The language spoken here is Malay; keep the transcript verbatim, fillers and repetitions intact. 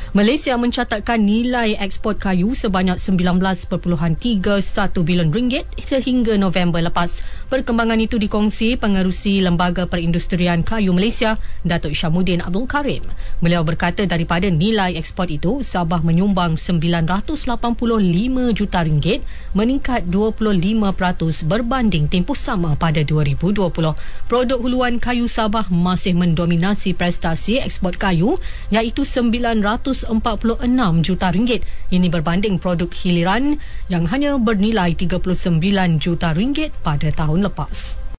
Malaysia mencatatkan nilai ekspor kayu sebanyak sembilan belas perpuluhan tiga satu bilion ringgit sehingga November lepas. Perkembangan itu dikongsi Pengerusi Lembaga Perindustrian Kayu Malaysia, Datuk Syamuddin Abdul Karim. Beliau berkata daripada nilai ekspor itu, Sabah menyumbang sembilan ratus lapan puluh lima juta ringgit, meningkat dua puluh lima peratus berbanding tempoh sama pada dua ribu dua puluh. Produk huluan kayu Sabah masih mendominasi prestasi ekspor kayu, iaitu sembilan ratus empat puluh enam juta ringgit. Ini berbanding produk hiliran yang hanya bernilai tiga puluh sembilan juta ringgit pada tahun lepas.